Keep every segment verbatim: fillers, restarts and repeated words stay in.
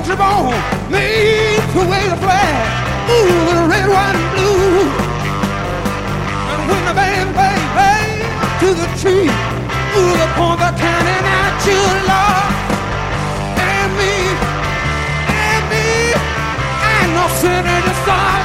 country born, made to wave the flag. Ooh, the red, white, and blue. And when the band plays, hey, to the tree, ooh, the point they're counting at you, Lord. And me, and me, and no sinner to start.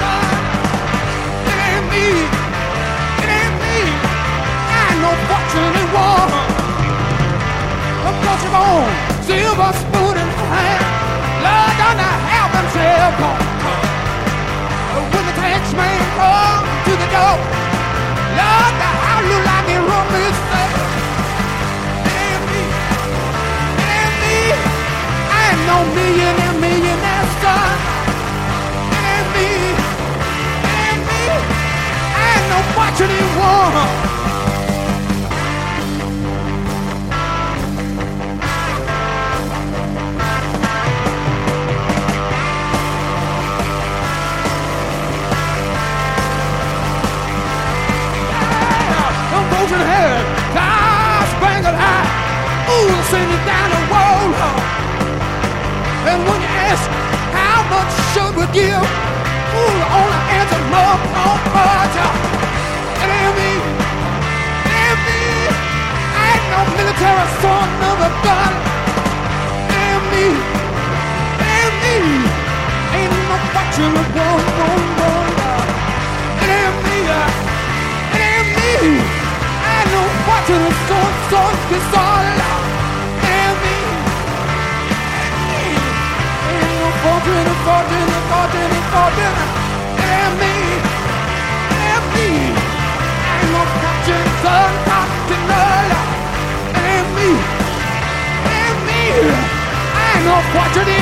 And me, and me, and no fortune in war. A country born, silver spoon in hand. Lord, done to help himself. When the tax man comes to the door, Lord, how you like it run this thing? And me, and me, and no millionaire, millionaire son. And me, and me, and no fortune in war. And head, God spangled high, ooh, send it down the road. And when you ask how much should we give, ooh, the only answer, no, no much. And me, and me, I ain't no military son of a gun. And me, and me, ain't no fortune of one, one, one. And me, and me. No fortune is so, so, it's all out. And me, and me, ain't no fortune, fortune, fortune, fortune. And me, and me, ain't no fortune, son, fortune, all out. And me, and me, ain't no fortune.